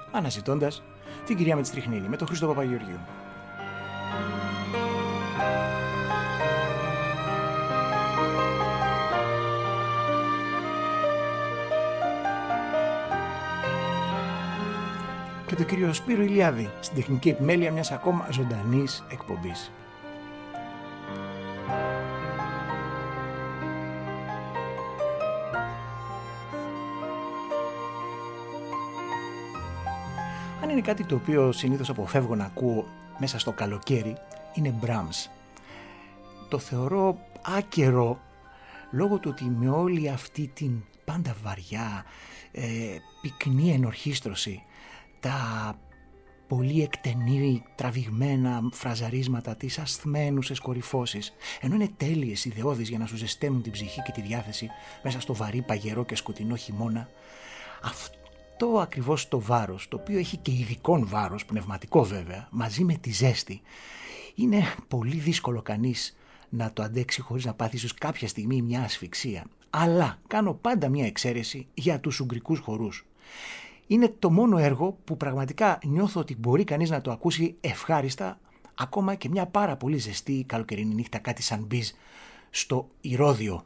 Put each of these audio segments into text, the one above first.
αναζητώντας την κυρία με τη στριχνίνη, με τον Χρήστο Παπαγεωργίου. Και τον κύριο Σπύρο Ηλιάδη στην τεχνική επιμέλεια μιας ακόμα ζωντανής εκπομπής. Αν είναι κάτι το οποίο συνήθως αποφεύγω να ακούω μέσα στο καλοκαίρι, είναι Brahms. Το θεωρώ άκερο λόγω του ότι με όλη αυτή την πάντα βαριά, πυκνή ενορχήστρωση, τα πολύ εκτενή τραβηγμένα φραζαρίσματα, τις ασθμένουσες κορυφώσεις, ενώ είναι τέλειες ιδεώδεις για να σου ζεσταίνουν την ψυχή και τη διάθεση μέσα στο βαρύ παγερό και σκοτεινό χειμώνα, αυτό ακριβώς το βάρος, το οποίο έχει και ειδικόν βάρος, πνευματικό βέβαια, μαζί με τη ζέστη, είναι πολύ δύσκολο κανείς να το αντέξει χωρίς να πάθει ίσως κάποια στιγμή μια ασφυξία. Αλλά κάνω πάντα μια εξαίρεση για τους ουγγρικούς χορούς. Είναι το μόνο έργο που πραγματικά νιώθω ότι μπορεί κανείς να το ακούσει ευχάριστα, ακόμα και μια πάρα πολύ ζεστή καλοκαιρινή νύχτα, κάτι σαν μπιζ στο Ηρώδειο.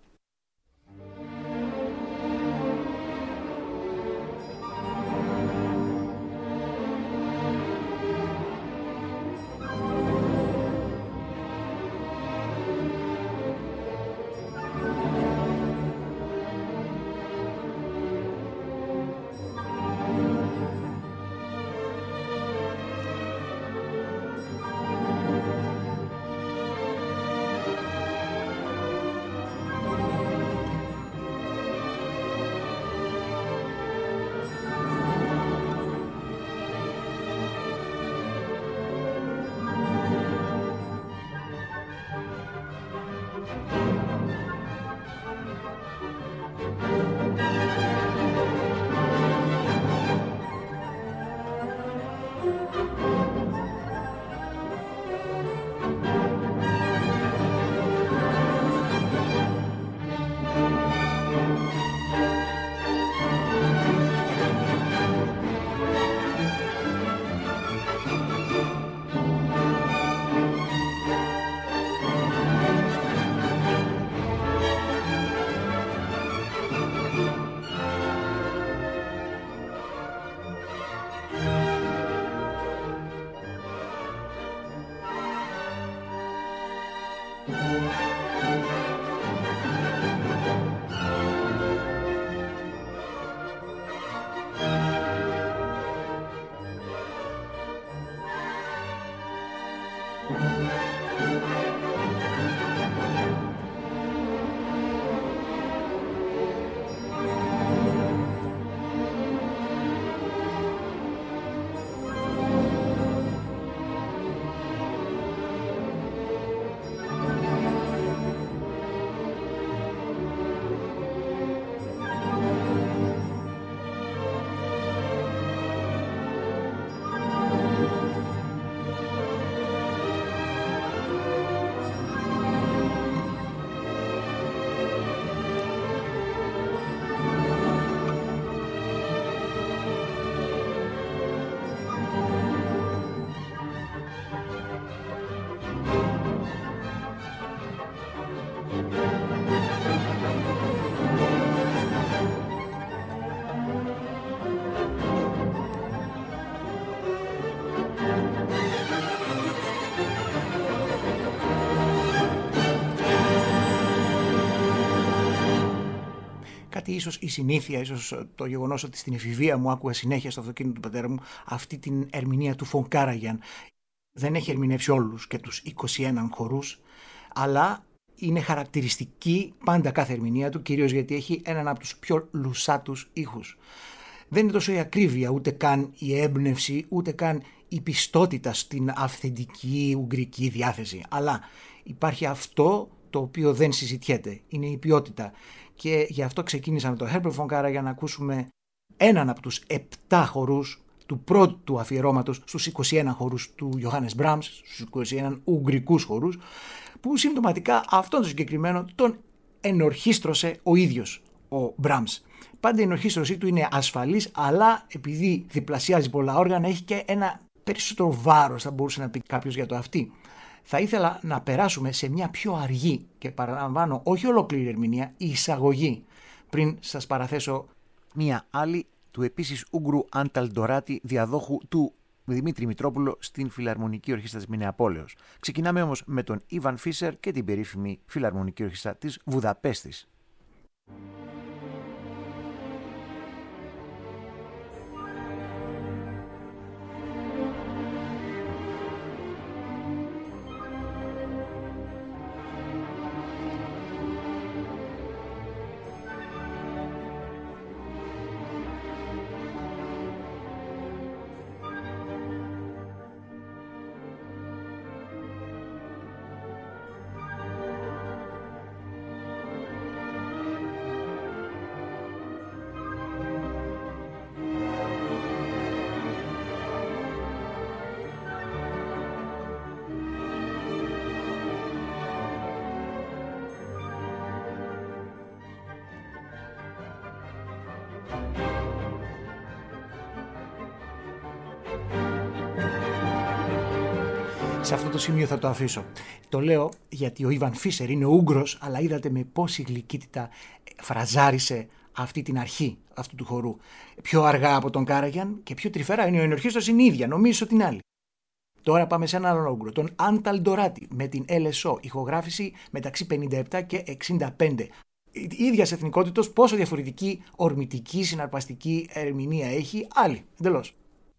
Ίσως η συνήθεια, ίσως το γεγονός ότι στην εφηβεία μου άκουγα συνέχεια στο αυτοκίνητο του πατέρα μου αυτή την ερμηνεία του Φον Κάραγιαν. Δεν έχει ερμηνεύσει όλους και τους 21 χορούς, αλλά είναι χαρακτηριστική πάντα κάθε ερμηνεία του, κυρίως γιατί έχει έναν από τους πιο λουσάτους ήχους. Δεν είναι τόσο η ακρίβεια, ούτε καν η έμπνευση, ούτε καν η πιστότητα στην αυθεντική ουγγρική διάθεση, αλλά υπάρχει αυτό το οποίο δεν συζητιέται, είναι η ποιότητα. Και γι' αυτό ξεκίνησα με τον Herbert von Karajan για να ακούσουμε έναν από τους 7 χορούς του πρώτου του αφιερώματος στους 21 χορούς του Johannes Brahms, στους 21 ουγγρικούς χορούς, που συμπτωματικά αυτόν τον συγκεκριμένο τον ενορχίστρωσε ο ίδιος ο Brahms. Πάντα η ενορχήστρωσή του είναι ασφαλής, αλλά επειδή διπλασιάζει πολλά όργανα, έχει και ένα περισσότερο βάρος, θα μπορούσε να πει κάποιος για το αυτί. Θα ήθελα να περάσουμε σε μια πιο αργή και παραλαμβάνω όχι ολόκληρη ερμηνεία, η εισαγωγή, πριν σας παραθέσω μια άλλη του επίσης Ούγγρου Άνταλ Ντοράτη, διαδόχου του Δημήτρη Μητρόπουλο στην Φιλαρμονική Ορχήστρα της Μινεαπόλεως. Ξεκινάμε όμως με τον Ιβαν Φίσερ και την περίφημη Φιλαρμονική Ορχήστρα της Βουδαπέστης. Σε αυτό το σημείο θα το αφήσω. Το λέω γιατί ο Ιβαν Φίσερ είναι Ούγγρος, αλλά είδατε με πόση γλυκύτητα φραζάρισε αυτή την αρχή αυτού του χορού. Πιο αργά από τον Κάραγιαν και πιο τρυφερά είναι ο ενορχήστρος είναι η ίδια, νομίζω την άλλη. Τώρα πάμε σε έναν άλλον Ούγγρο, τον Άνταλ Ντοράτη, με την LSO, ηχογράφηση μεταξύ 57 και 65. Η ίδια εθνικότητος, πόσο διαφορετική ορμητική, συναρπαστική ερμηνεία έχει, άλλη, εντελώς.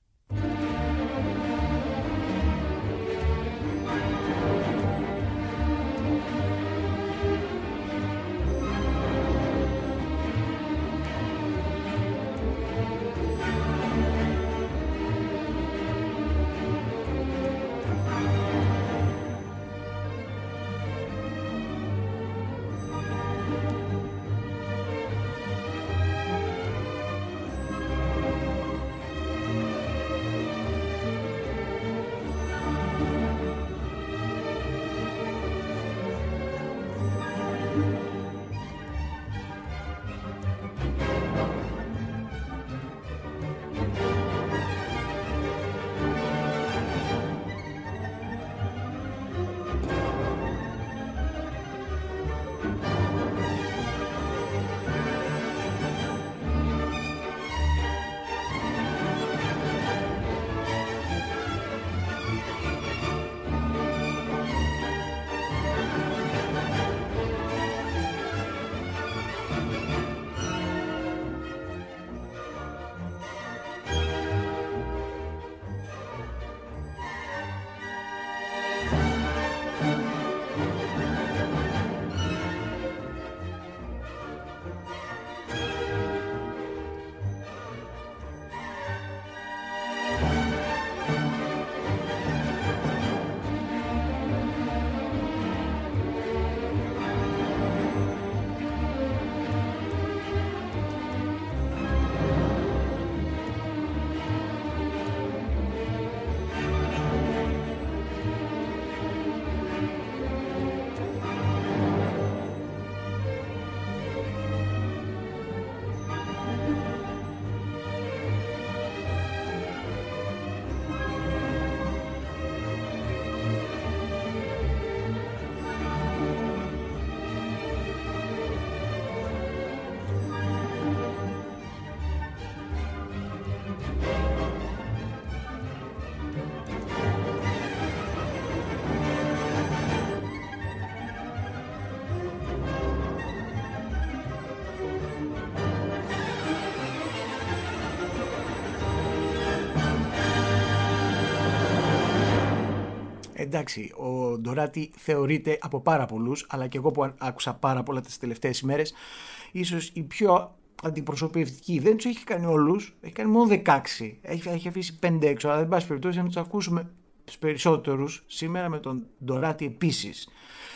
Εντάξει, ο Ντοράτη θεωρείται από πάρα πολλούς, αλλά και εγώ που άκουσα πάρα πολλά τις τελευταίες ημέρες, ίσως η πιο αντιπροσωπευτική. Δεν τους έχει κάνει όλους, έχει κάνει μόνο 16. Έχει αφήσει 5 έξω, αλλά δεν πάση περιπτώσει να τους ακούσουμε τους περισσότερους σήμερα με τον Ντοράτη επίσης.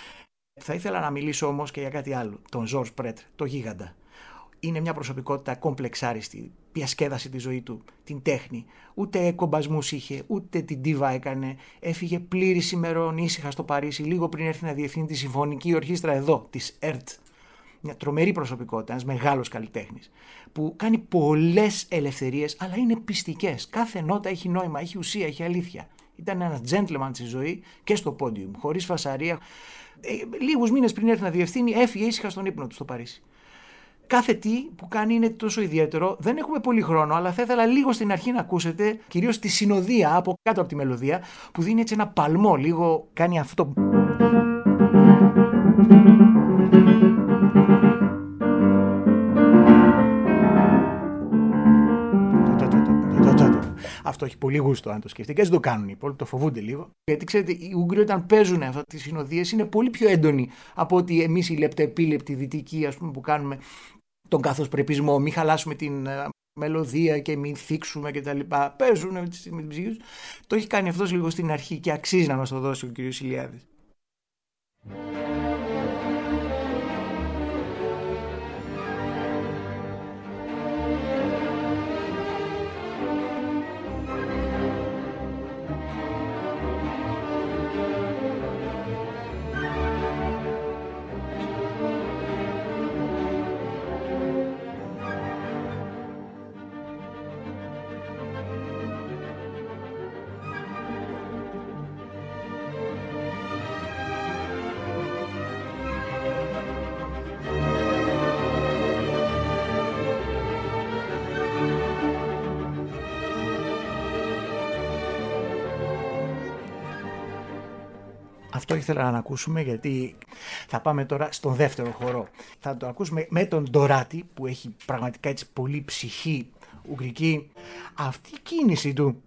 Θα ήθελα να μιλήσω όμως και για κάτι άλλο, τον Ζορζ Πρέτρ, το γίγαντα. Είναι μια προσωπικότητα κομπλεξάριστη, διασκέδασε τη ζωή του, την τέχνη. Ούτε κομπασμούς είχε, ούτε την ντίβα έκανε. Έφυγε πλήρης ημερών ήσυχα στο Παρίσι, λίγο πριν έρθει να διευθύνει τη συμφωνική ορχήστρα εδώ, της ΕΡΤ. μια τρομερή προσωπικότητα, ένας μεγάλος καλλιτέχνης, που κάνει πολλές ελευθερίες, αλλά είναι πιστικές. Κάθε νότα έχει νόημα, έχει ουσία, έχει αλήθεια. Ήταν ένας gentleman στη ζωή και στο πόντιουμ, χωρίς φασαρία. Λίγους μήνες πριν έρθει να διευθύνει, έφυγε ήσυχα στον ύπνο του στο Παρίσι. Κάθε τι που κάνει είναι τόσο ιδιαίτερο. Δεν έχουμε πολύ χρόνο, αλλά θα ήθελα λίγο στην αρχή να ακούσετε, κυρίως τη συνοδεία από κάτω από τη μελωδία, που δίνει έτσι ένα παλμό, λίγο κάνει αυτό. Αυτό έχει πολύ γούστο, αν το σκεφτεί. Και έτσι το κάνουν οι υπόλοιποι, το φοβούνται λίγο. Γιατί ξέρετε, οι Ούγγροι όταν παίζουν αυτές τις συνοδείες είναι πολύ πιο έντονοι από ότι εμείς οι λεπτεπίλεπτοι δυτικοί, ας πούμε, που κάνουμε τον καθοσπρεπισμό. Μην χαλάσουμε την μελωδία και μην θίξουμε κτλ. Παίζουν με την ψυχή τους. Το έχει κάνει αυτός λίγο στην αρχή και αξίζει να μας το δώσει ο κ. Ηλιάδης. Αυτό ήθελα να ακούσουμε, γιατί θα πάμε τώρα στον δεύτερο χορό. Θα το ακούσουμε με τον Ντοράτη, που έχει πραγματικά έτσι πολύ ψυχή ουγγρική. Αυτή η κίνηση του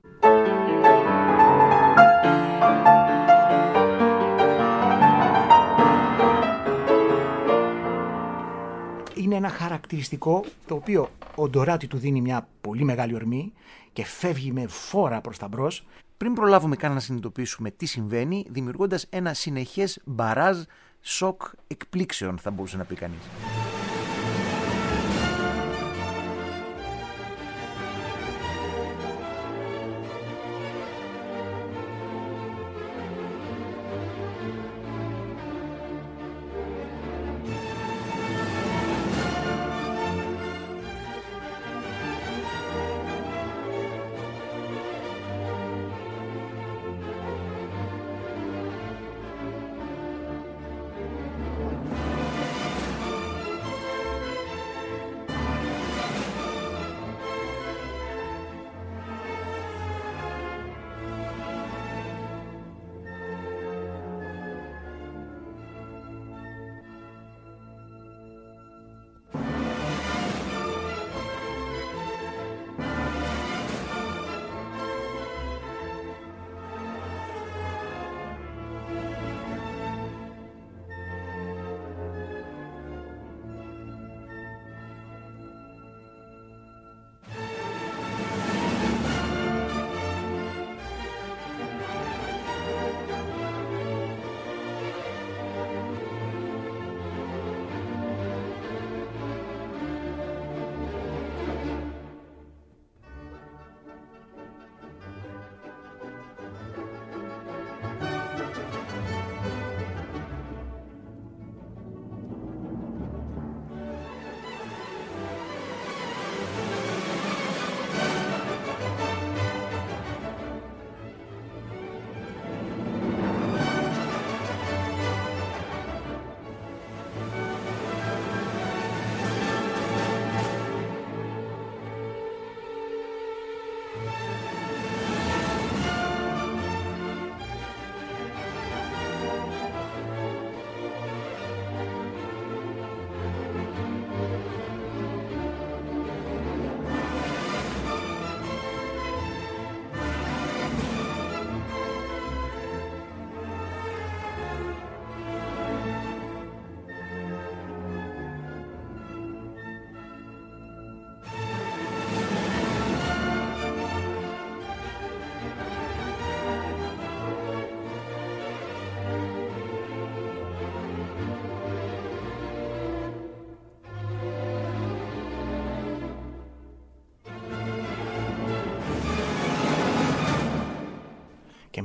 είναι ένα χαρακτηριστικό, το οποίο ο Ντοράτη του δίνει μια πολύ μεγάλη ορμή και φεύγει με φόρα προς τα μπρος. Πριν προλάβουμε καν να συνειδητοποιήσουμε τι συμβαίνει, δημιουργώντας ένα συνεχές μπαράζ σοκ εκπλήξεων, θα μπορούσε να πει κανείς.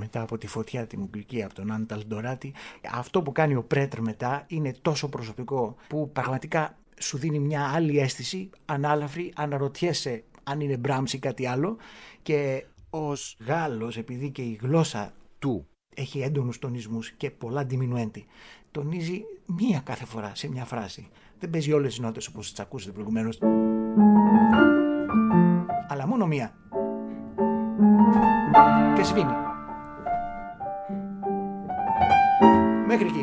μετά από τη φωτιά την Ουγγρική από τον Άνταλ Ντοράτη. Αυτό που κάνει ο Πρέτρ μετά είναι τόσο προσωπικό που πραγματικά σου δίνει μια άλλη αίσθηση, ανάλαφρη, αναρωτιέσαι αν είναι Μπράμς ή κάτι άλλο, και ως Γάλλος, επειδή και η γλώσσα του έχει έντονους τονισμούς και πολλά ντιμινουέντι, τονίζει μία κάθε φορά σε μια φράση. Δεν παίζει όλες τις νότες όπως τις ακούσατε προηγουμένως, αλλά μόνο μία. Και σβήνει. Μέχρι εκεί.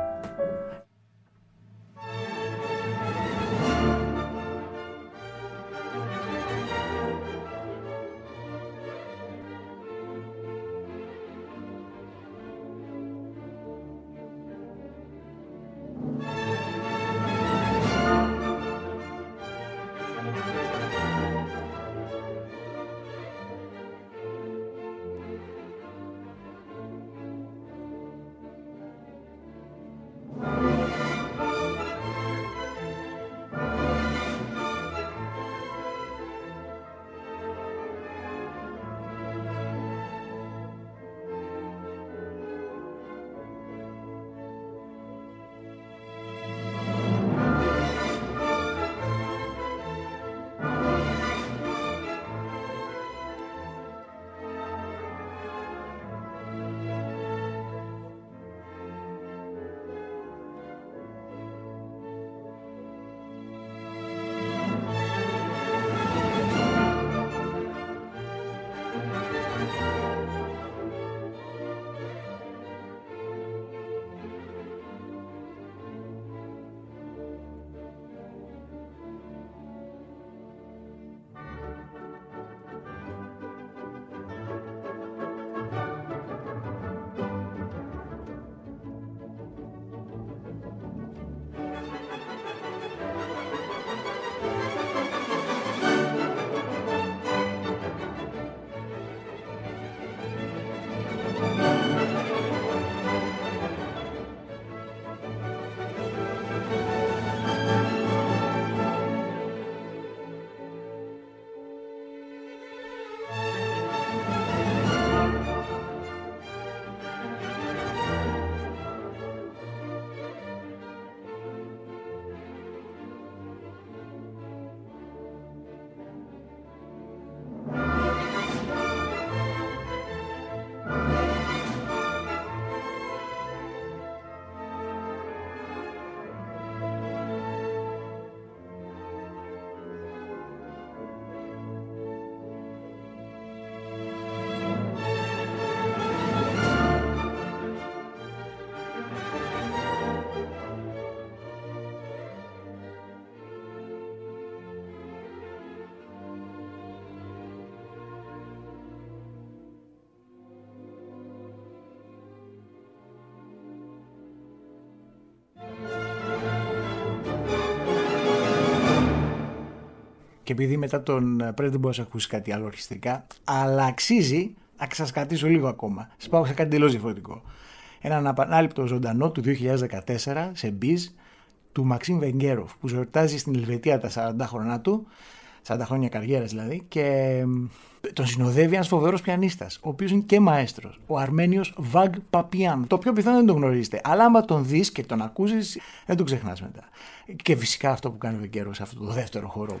Και επειδή μετά τον Πρέτρ δεν μπορούσα να ακούσει κάτι άλλο ορχιστρικά, αλλά αξίζει να σας κρατήσω λίγο ακόμα. Σας πάω σε κάτι τελώς διαφορετικό. Έναν απανάληπτο ζωντανό του 2014 σε μπιζ του Μαξίμ Βεγγέροφ, που γιορτάζει στην Ελβετία τα 40 χρόνια του, 40 χρόνια καριέρας δηλαδή, και τον συνοδεύει ένας φοβερός πιανίστας, ο οποίος είναι και μαέστρος, ο Αρμένιος Βαγ Παπιάν. Το πιο πιθανό δεν τον γνωρίζετε, αλλά άμα τον δεις και τον ακούσεις, δεν τον ξεχνάς μετά. Και φυσικά αυτό που κάνει ο Βεγγέροφ σε αυτό το δεύτερο χορό.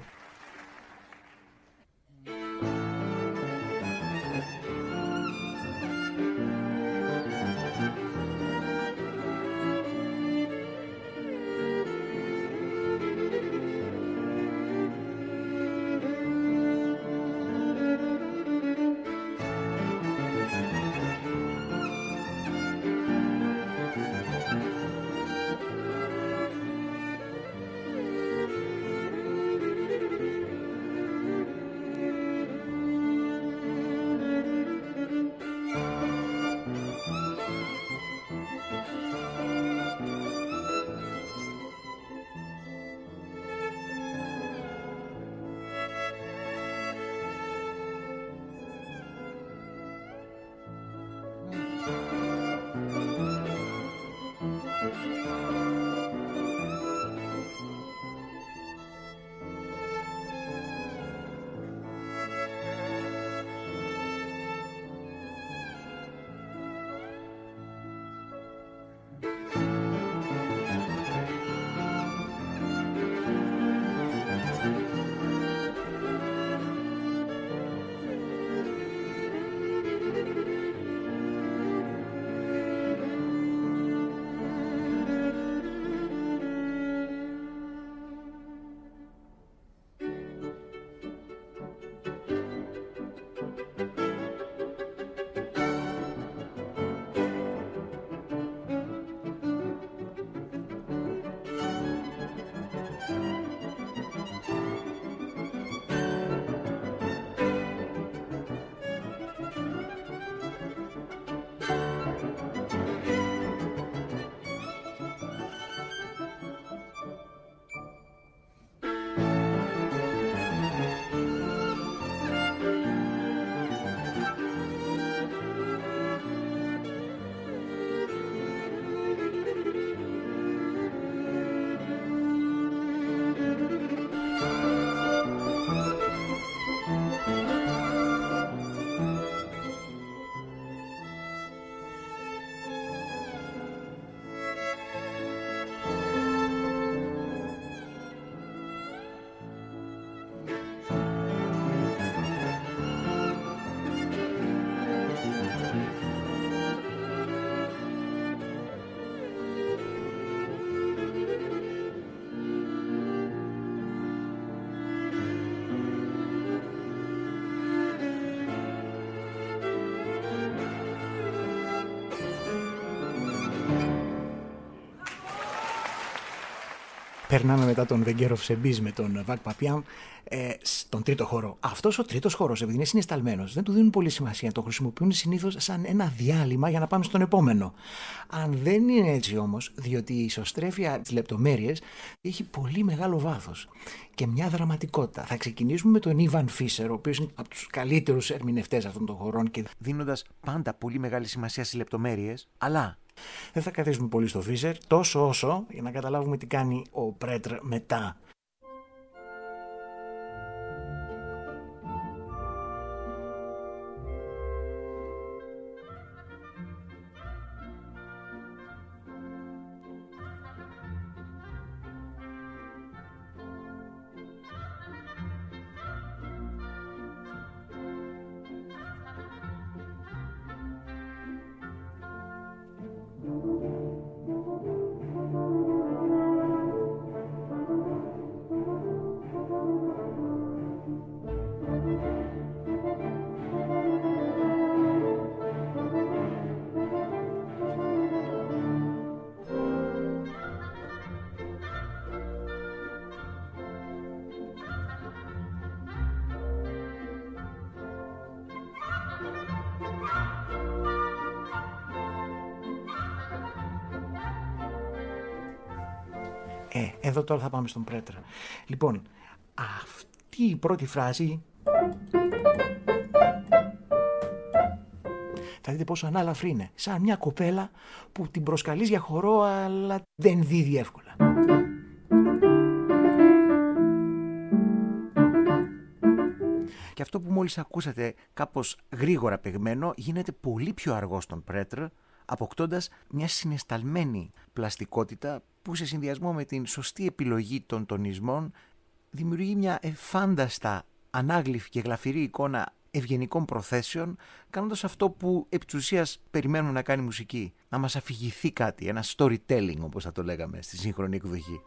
Περνάμε μετά τον The Girl of Sebes με τον Βακ Παπιάν στον τρίτο χώρο. Αυτός ο τρίτος χώρος, επειδή είναι συναισθαλμένος, δεν του δίνουν πολύ σημασία. Το χρησιμοποιούν συνήθως σαν ένα διάλειμμα για να πάμε στον επόμενο. Αν δεν είναι έτσι όμως, διότι η ισοστρέφεια της λεπτομέρειες έχει πολύ μεγάλο βάθος και μια δραματικότητα. Θα ξεκινήσουμε με τον Ιβαν Φίσερ, ο οποίος είναι από τους καλύτερους ερμηνευτές αυτών των χωρών και δίνοντας πάντα πολύ μεγάλη σημασία στις λεπτομέρειες, αλλά δεν θα καθίσουμε πολύ στο Φίσερ, τόσο όσο για να καταλάβουμε τι κάνει ο Πρέτρ μετά. Εδώ τώρα θα πάμε στον Πρέτρα. Λοιπόν, αυτή η πρώτη φράση θα δείτε πόσο ανάλαφρη είναι. Σαν μια κοπέλα που την προσκαλείς για χορό αλλά δεν δίδει εύκολα. Και αυτό που μόλις ακούσατε κάπως γρήγορα παιγμένο γίνεται πολύ πιο αργό στον Πρέτρ, αποκτώντας μια συναισθαλμένη πλαστικότητα που σε συνδυασμό με την σωστή επιλογή των τονισμών δημιουργεί μια εφάνταστα ανάγλυφη και γλαφυρή εικόνα ευγενικών προθέσεων, κάνοντας αυτό που επί της ουσίας περιμένουμε να κάνει μουσική, να μας αφηγηθεί κάτι, ένα storytelling όπως θα το λέγαμε στη σύγχρονη εκδοχή.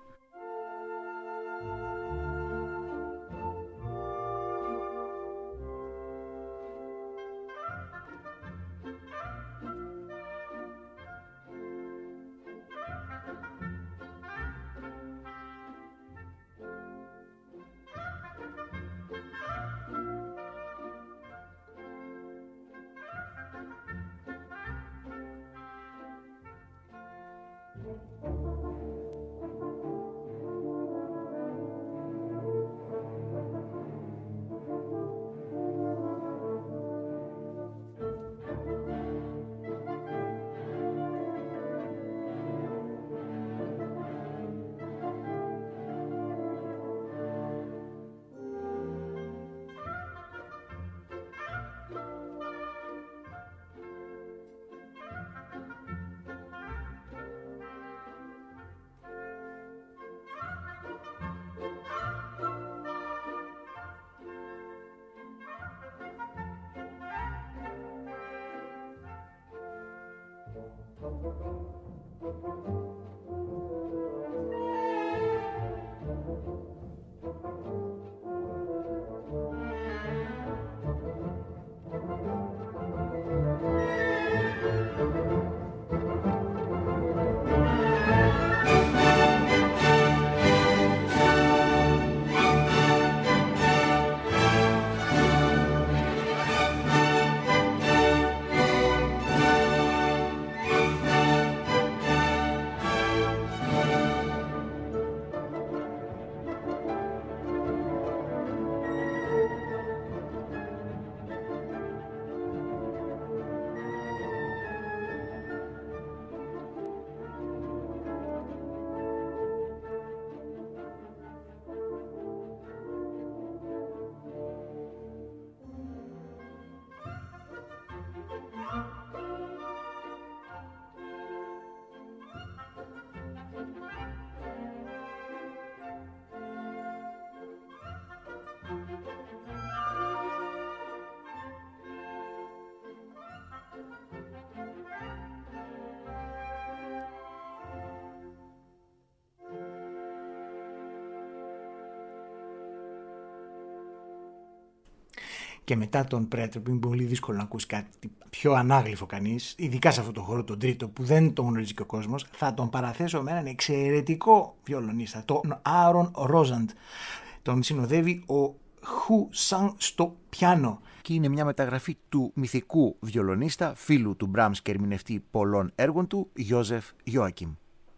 Και μετά τον Πρέτρ, που είναι πολύ δύσκολο να ακούσει κάτι πιο ανάγλυφο κανείς, ειδικά σε αυτό το χώρο, τον τρίτο, που δεν τον γνωρίζει και ο κόσμος, θα τον παραθέσω με έναν εξαιρετικό βιολονίστα, τον Άρον Ρόζαντ. Τον συνοδεύει ο Χου Σαν στο πιάνο. Και είναι μια μεταγραφή του μυθικού βιολονίστα, φίλου του Μπράμς και ερμηνευτή πολλών έργων του, Γιόζεφ Ιόακιμ.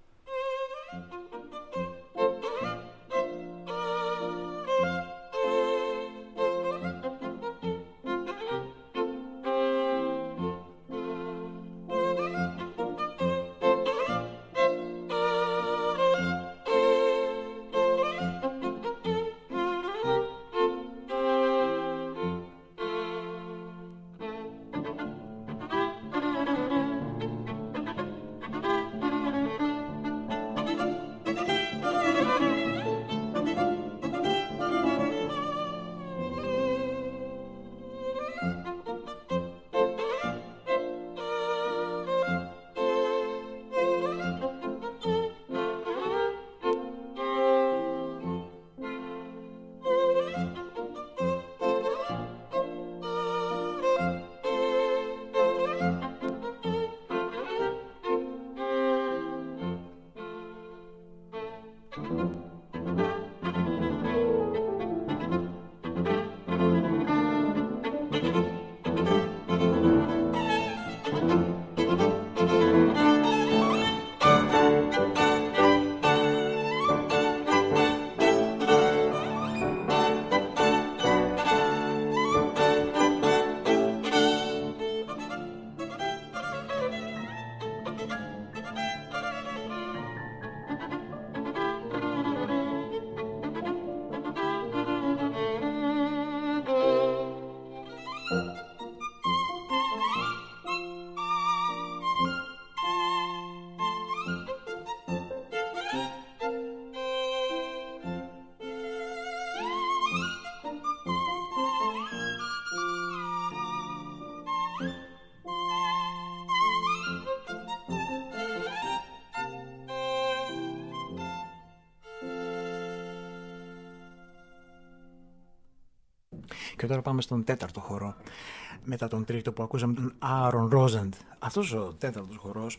Και τώρα πάμε στον τέταρτο χορό, μετά τον τρίτο που ακούσαμε, τον Άρον Ρόζαντ. Αυτός ο τέταρτος χορός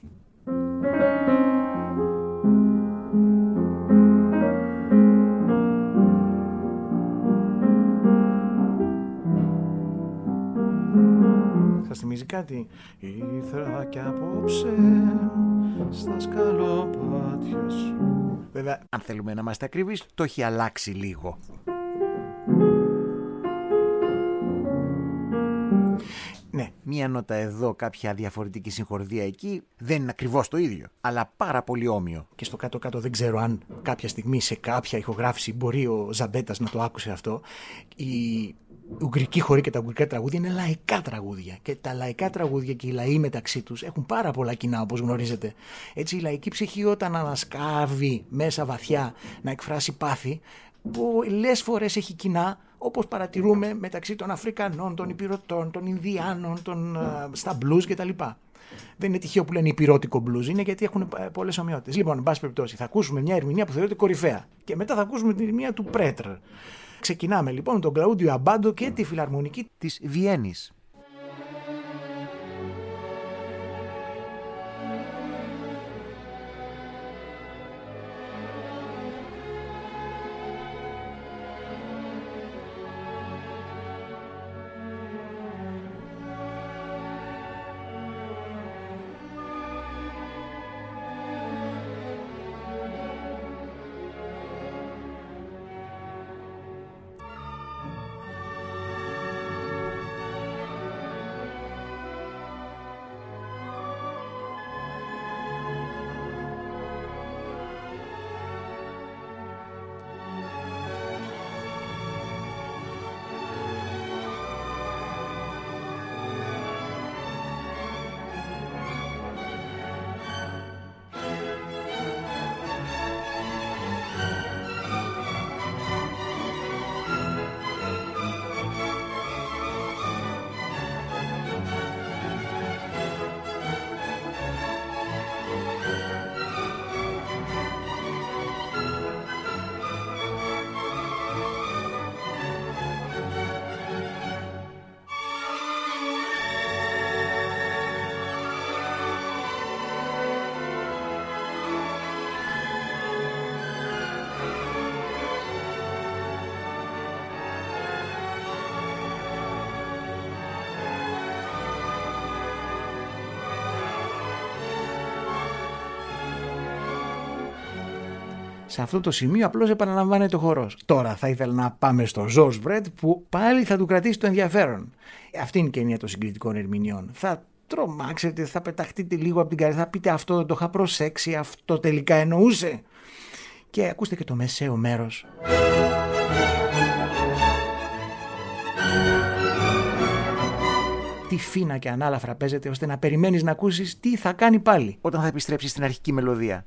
σας θυμίζει κάτι? Ήθελα κι απόψε στα σκαλοπάτια σου. Βέβαια, αν θέλουμε να είμαστε ακριβείς, το έχει αλλάξει λίγο. Ναι. Μία νότα εδώ, κάποια διαφορετική συγχορδία εκεί, δεν είναι ακριβώς το ίδιο, αλλά πάρα πολύ όμοιο. Και στο κάτω-κάτω δεν ξέρω αν κάποια στιγμή σε κάποια ηχογράφηση μπορεί ο Ζαμπέτας να το άκουσε αυτό. Η ουγγρική χορή και τα ουγγρικά τραγούδια είναι λαϊκά τραγούδια. Και τα λαϊκά τραγούδια και οι λαοί μεταξύ τους έχουν πάρα πολλά κοινά, όπως γνωρίζετε. Έτσι, η λαϊκή ψυχή, όταν ανασκάβει μέσα βαθιά να εκφράσει πάθη, πολλές φορές έχει κοινά, όπως παρατηρούμε μεταξύ των Αφρικανών, των Υπηρωτών, των Ινδιάνων, στα μπλουζ κτλ. Δεν είναι τυχαίο που λένε υπηρώτικο μπλουζ, είναι γιατί έχουν πολλές ομοιότητες. Λοιπόν, εν πάση περιπτώσει, θα ακούσουμε μια ερμηνεία που θεωρείται κορυφαία και μετά θα ακούσουμε την ερμηνεία του Πρέτρ. Ξεκινάμε λοιπόν με τον Κλαούντιο Αμπάντο και τη Φιλαρμονική της Βιέννης. Σε αυτό το σημείο απλώς επαναλαμβάνεται ο χορός. Τώρα θα ήθελα να πάμε στο George Brett που πάλι θα του κρατήσει το ενδιαφέρον. Αυτή είναι και η έννοια των συγκριτικών ερμηνεών. Θα τρομάξετε, θα πεταχτείτε λίγο από την καρδιά, θα πείτε αυτό δεν το είχα προσέξει, αυτό τελικά εννοούσε. Και ακούστε και το μεσαίο μέρος. Τι φίνα και ανάλαφρα παίζεται ώστε να περιμένεις να ακούσεις τι θα κάνει πάλι όταν θα επιστρέψει στην αρχική μελωδία.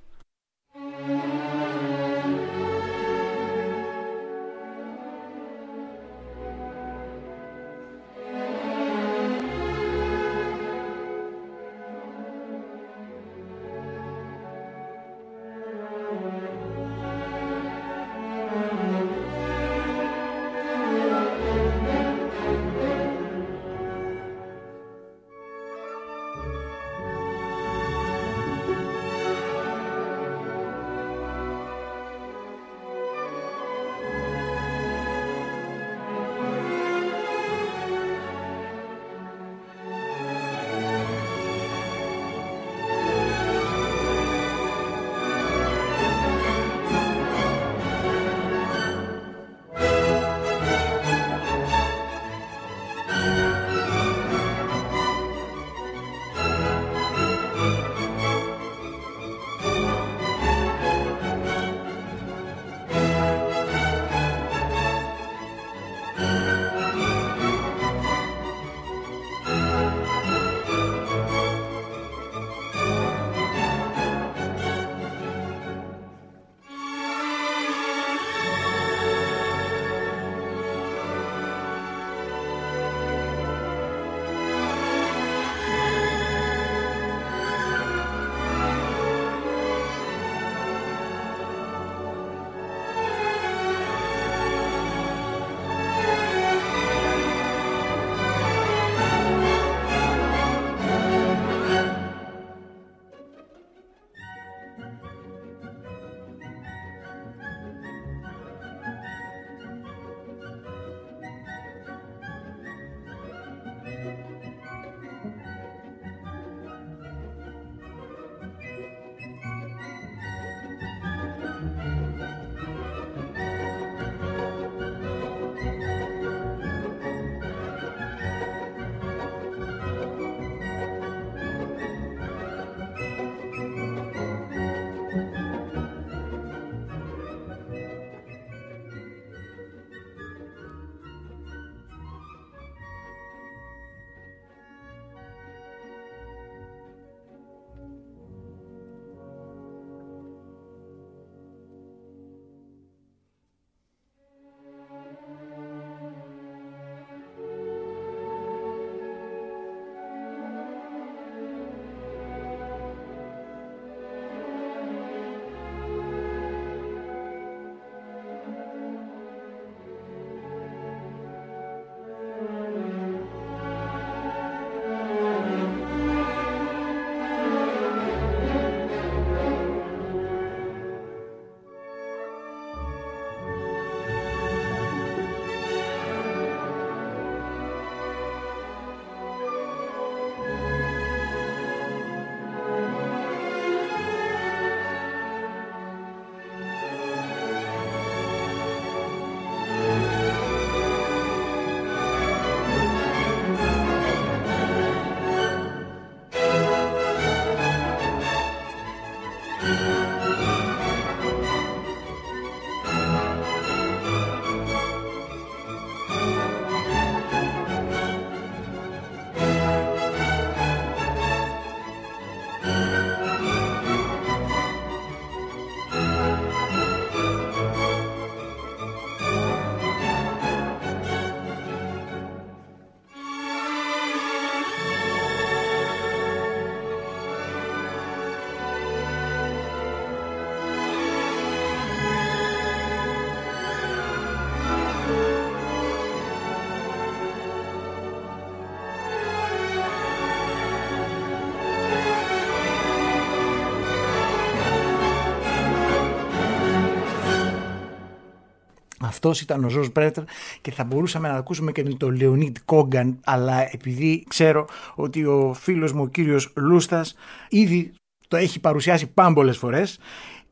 Αυτός ήταν ο George Brett και θα μπορούσαμε να ακούσουμε και τον Leonid Kogan, αλλά επειδή ξέρω ότι ο φίλος μου ο κύριος Λούστας ήδη το έχει παρουσιάσει πάμπολες φορές,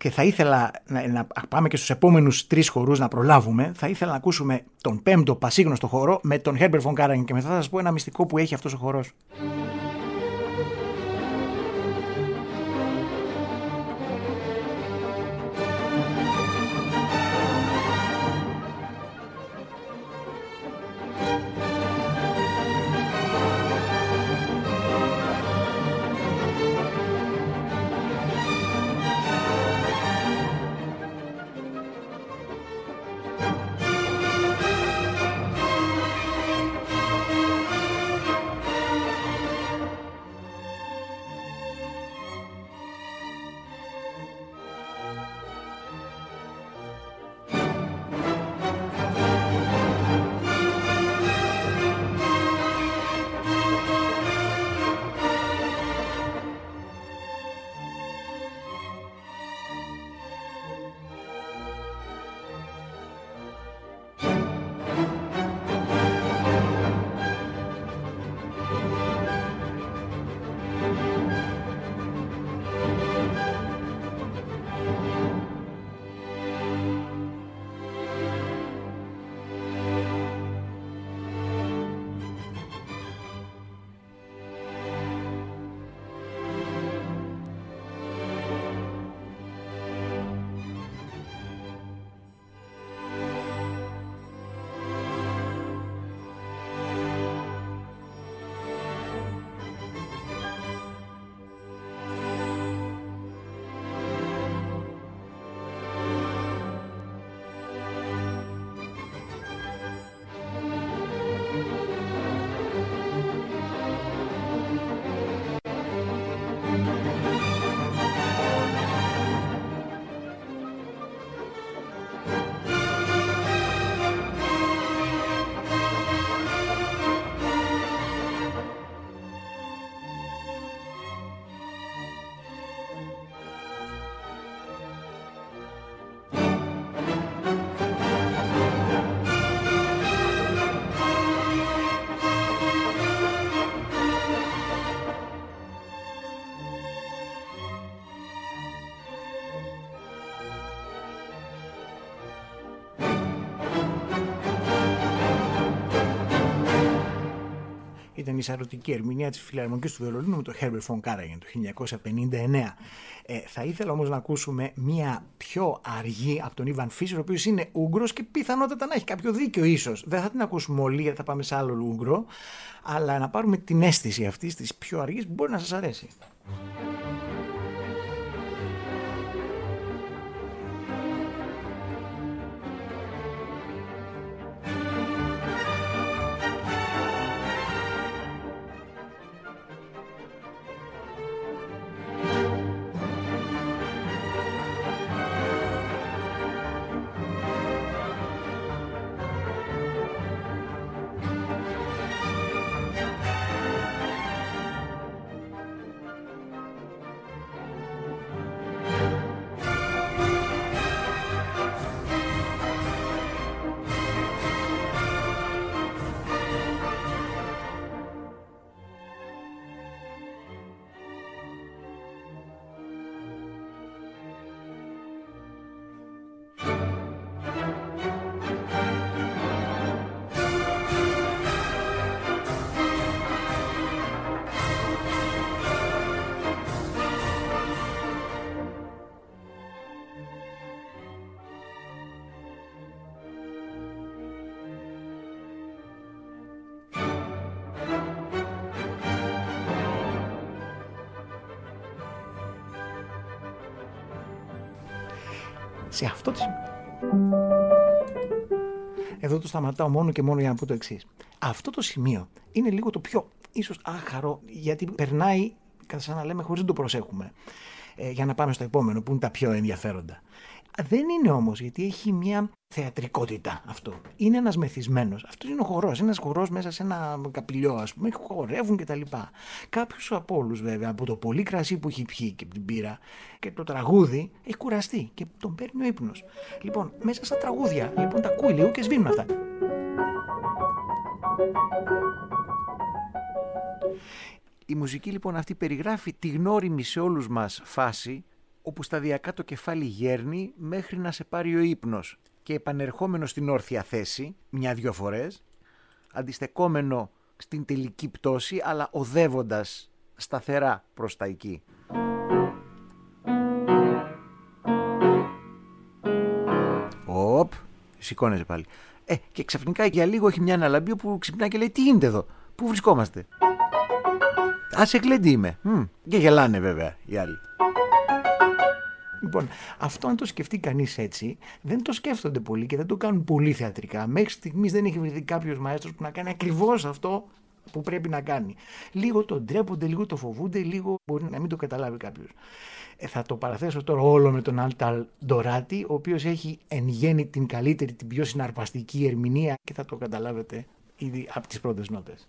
Και θα ήθελα να πάμε και στους επόμενους 3 χορούς να προλάβουμε. Θα ήθελα να ακούσουμε τον 5ο πασίγνωστο χορό με τον Herbert von Karajan και μετά θα σας πω ένα μυστικό που έχει αυτός ο χορός. Ήταν η σαρωτική ερμηνεία της Φιλαρμονικής του Βερολίνου με τον Herbert von Karajan το 1959. Θα ήθελα όμως να ακούσουμε μία πιο αργή από τον Ιβαν Φίσερ, ο οποίος είναι Ούγγρος και πιθανότατα να έχει κάποιο δίκιο ίσως. Δεν θα την ακούσουμε όλοι γιατί θα πάμε σε άλλο Ούγγρο, αλλά να πάρουμε την αίσθηση αυτής της πιο αργής που μπορεί να σας αρέσει. Σε αυτό το σημείο. Εδώ το σταματάω μόνο και μόνο για να πω το εξής. Αυτό το σημείο είναι λίγο το πιο ίσως άχαρο, γιατί περνάει, σαν να λέμε, χωρίς να το προσέχουμε. Για να πάμε στο επόμενο που είναι τα πιο ενδιαφέροντα. Δεν είναι όμως, γιατί έχει μια θεατρικότητα αυτό. Είναι ένας μεθυσμένος. Αυτό είναι ο χορός. Είναι ένας χορός μέσα σε ένα καπηλιό, ας πούμε, χορεύουν κτλ. Κάποιος από όλους, βέβαια, από το πολύ κρασί που έχει πιει και την πύρα και το τραγούδι, έχει κουραστεί και τον παίρνει ο ύπνος. Λοιπόν, μέσα στα τραγούδια, τα ακούει λίγο και σβήνουν αυτά. Η μουσική λοιπόν αυτή περιγράφει τη γνώριμη σε όλους μας φάση όπου σταδιακά το κεφάλι γέρνει μέχρι να σε πάρει ο ύπνος και επανερχόμενο στην όρθια θέση, 1-2 φορές, αντιστεκόμενο στην τελική πτώση, αλλά οδεύοντας σταθερά προς τα εκεί. Οπ, σηκώνεσαι πάλι. Και ξαφνικά για λίγο έχει μια αναλαμπή που ξυπνά και λέει: τι γίνεται εδώ, πού βρισκόμαστε? Σε γλέντι είμαι. Και γελάνε βέβαια οι άλλοι. Λοιπόν, αυτό αν το σκεφτεί κανείς έτσι, δεν το σκέφτονται πολύ και δεν το κάνουν πολύ θεατρικά. Μέχρι στιγμής δεν έχει βρεθεί κάποιος μαέστρος που να κάνει ακριβώς αυτό που πρέπει να κάνει. Λίγο το ντρέπονται, λίγο το φοβούνται, λίγο μπορεί να μην το καταλάβει κάποιος. Θα το παραθέσω τώρα όλο με τον Άλταλ Ντοράτη, ο οποίος έχει εν γέννη την καλύτερη, την πιο συναρπαστική ερμηνεία και θα το καταλάβετε ήδη από τις πρώτες νότες.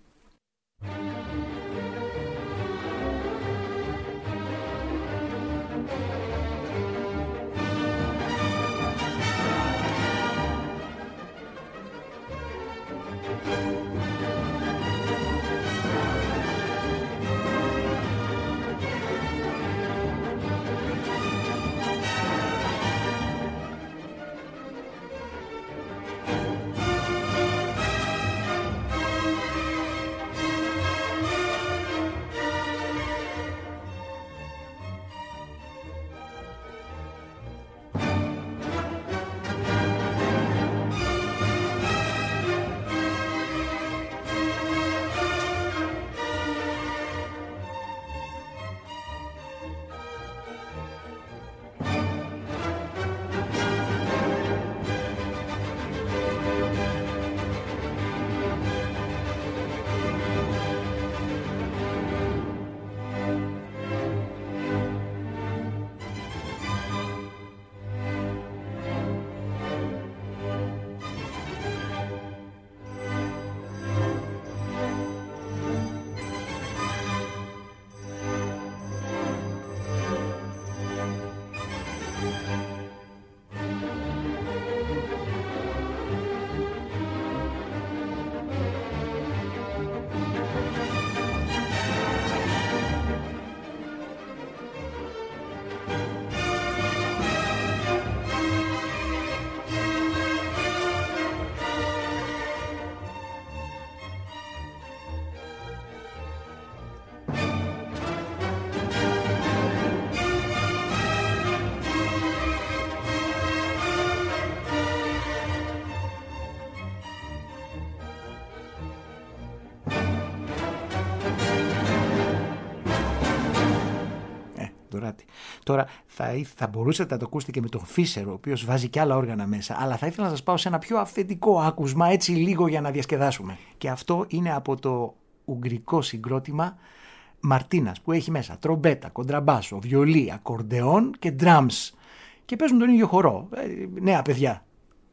Τώρα θα μπορούσατε να το ακούσετε και με τον Φίσερ, ο οποίος βάζει και άλλα όργανα μέσα, αλλά θα ήθελα να σας πάω σε ένα πιο αυθεντικό άκουσμα, έτσι λίγο για να διασκεδάσουμε. Και αυτό είναι από το ουγγρικό συγκρότημα Μαρτίνας, που έχει μέσα τρομπέτα, κοντραμπάσο, βιολί, ακορντεόν και drums. Και παίζουν τον ίδιο χορό. Νέα παιδιά.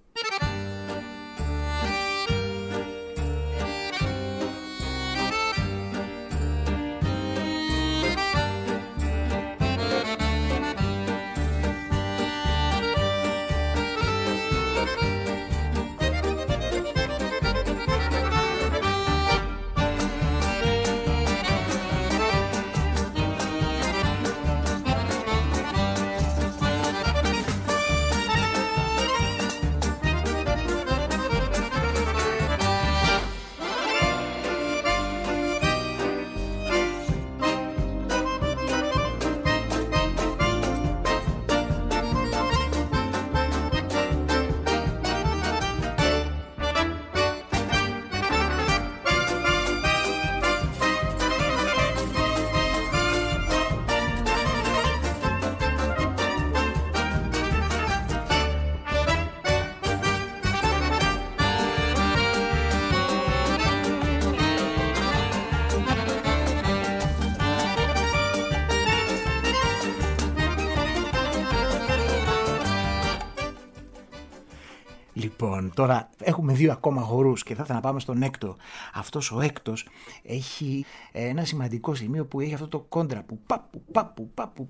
Λοιπόν, τώρα έχουμε 2 ακόμα χορούς και θα ήθελα να πάμε στον έκτο. Αυτός ο έκτος έχει ένα σημαντικό σημείο που έχει αυτό το κόντρα που πάπου πάπου πάπου.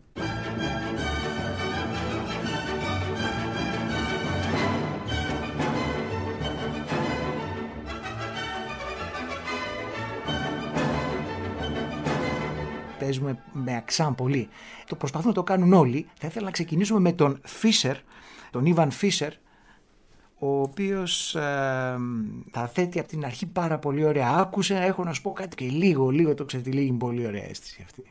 παίζουμε με αξάν πολύ. Το προσπαθούν να το κάνουν όλοι. Θα ήθελα να ξεκινήσουμε με τον Φίσερ, τον Ήβαν Φίσερ, ο οποίος τα θέτει από την αρχή πάρα πολύ ωραία. Άκουσε, έχω να σου πω κάτι και λίγο το ξετυλίγει, πολύ ωραία αίσθηση αυτή.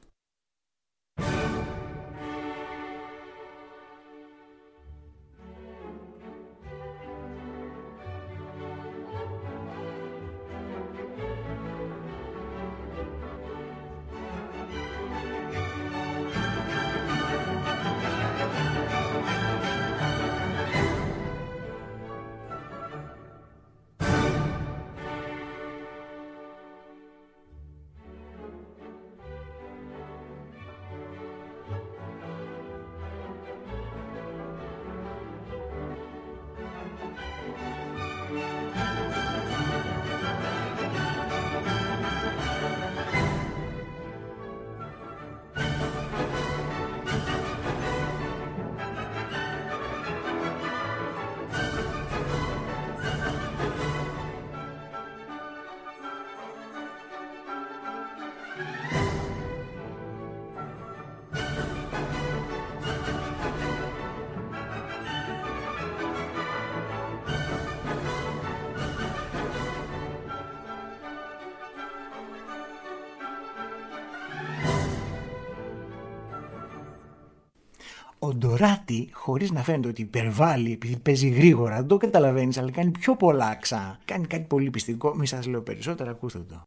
Ο Ντοράτη, χωρίς να φαίνεται ότι υπερβάλλει επειδή παίζει γρήγορα, δεν το καταλαβαίνεις, αλλά κάνει πιο πολλά αξά. Κάνει κάτι πολύ πιστικό, μη σας λέω περισσότερα, ακούστε το.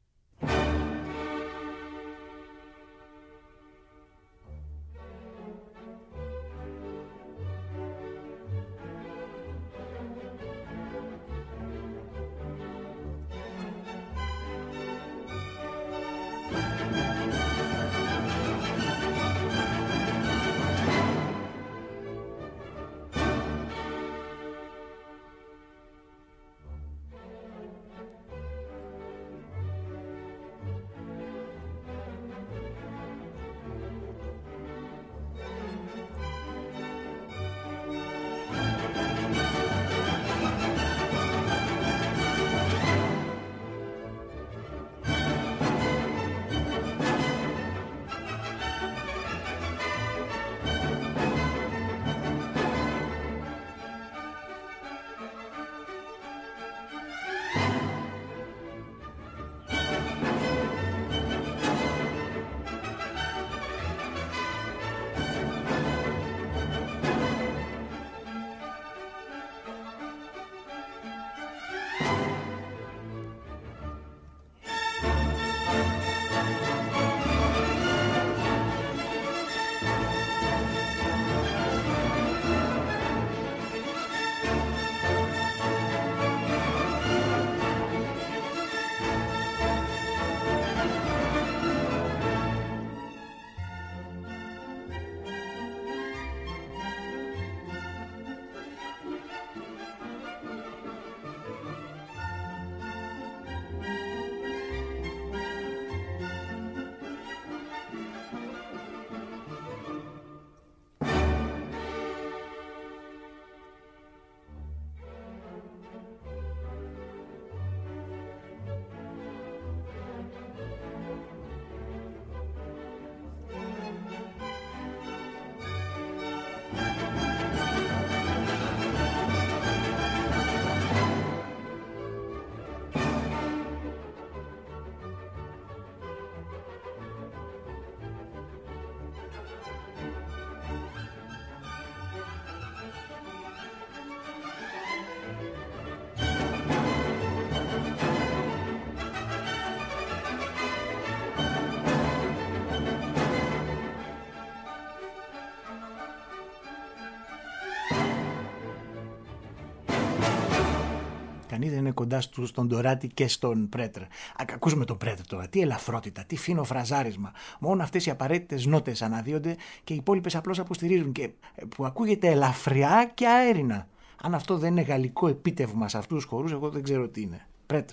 Κανείς δεν είναι κοντά στον Ντοράτη και στον Πρέτρ. Ακούσουμε τον Πρέτρ τώρα. Τι ελαφρότητα, τι φίνο φραζάρισμα. Μόνο αυτές οι απαραίτητες νότες αναδύονται και οι υπόλοιπες απλώς αποστηρίζουν και που ακούγεται ελαφριά και αέρινα. Αν αυτό δεν είναι γαλλικό επίτευγμα σε αυτούς τους χορούς, εγώ δεν ξέρω τι είναι. Πρέτρ.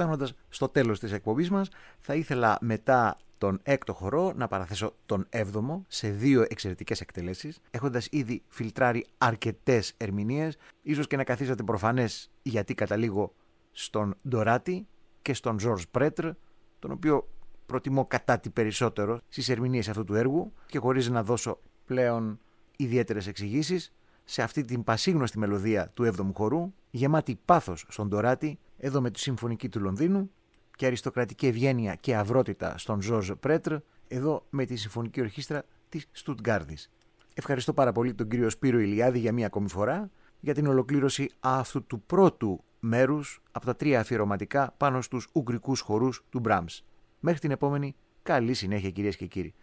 Φτάνοντας στο τέλος της εκπομπής μας, θα ήθελα μετά τον έκτο χορό να παραθέσω τον 7ο σε 2 εξαιρετικές εκτελέσεις, έχοντας ήδη φιλτράρει αρκετές ερμηνείες, ίσως και να καθίσατε προφανές γιατί καταλήγω στον Ντοράτη και στον Ζορζ Πρέτρ, τον οποίο προτιμώ κατά τη περισσότερο στις ερμηνείες αυτού του έργου, και χωρίς να δώσω πλέον ιδιαίτερες εξηγήσεις, σε αυτή την πασίγνωστη μελωδία του 7ου χορού, γεμάτη πάθος στον Ντοράτη, εδώ με τη Συμφωνική του Λονδίνου, και αριστοκρατική ευγένεια και αυρότητα στον Ζορζ Πρέτρ, εδώ με τη Συμφωνική Ορχήστρα της Στουτγκάρδης. Ευχαριστώ πάρα πολύ τον κύριο Σπύρο Ηλιάδη για μία ακόμη φορά για την ολοκλήρωση αυτού του πρώτου μέρους από τα 3 αφιερωματικά πάνω στους ουγγρικούς χορούς του Brahms. Μέχρι την επόμενη, καλή συνέχεια κυρίες και κύριοι.